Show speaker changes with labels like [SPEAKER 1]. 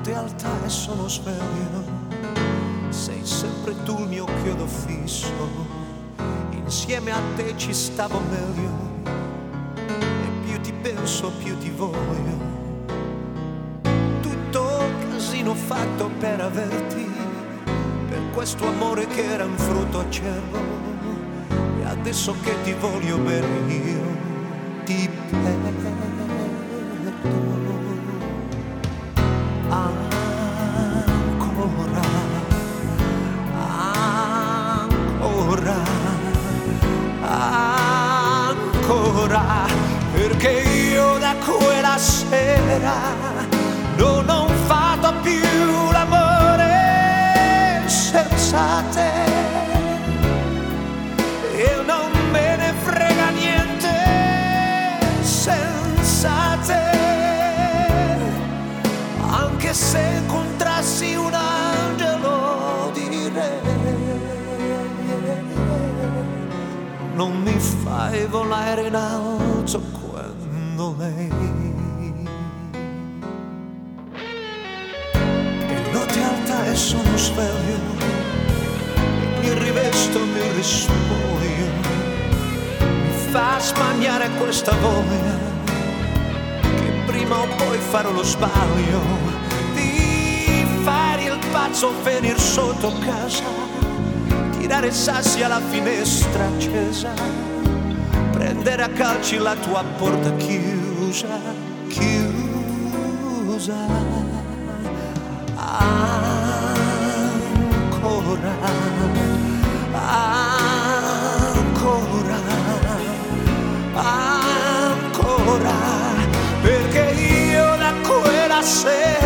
[SPEAKER 1] notte alta e sono sveglio, sei sempre tu il mio chiodo fisso, insieme a te ci stavo meglio, e più ti penso più ti voglio. Tutto casino fatto per averti, per questo amore che era un frutto acerbo, e adesso che ti voglio bene io ti perdo. Ancora, perché io da quella sera non ho fatto più l'amore senza te, e non me ne frega niente senza te, anche se incontrassi un angelo direi non mi fai volare in alto quando lei. E notte alta e sono sveglio, mi rivesto, mi rispoglio, mi fa smaniare questa voglia che prima o poi farò lo sbaglio di fare il pazzo, venir sotto casa, tirare sassi alla finestra accesa, prendere a calci la tua porta chiusa, chiusa. Ancora, ancora, ancora, perché io da quella sera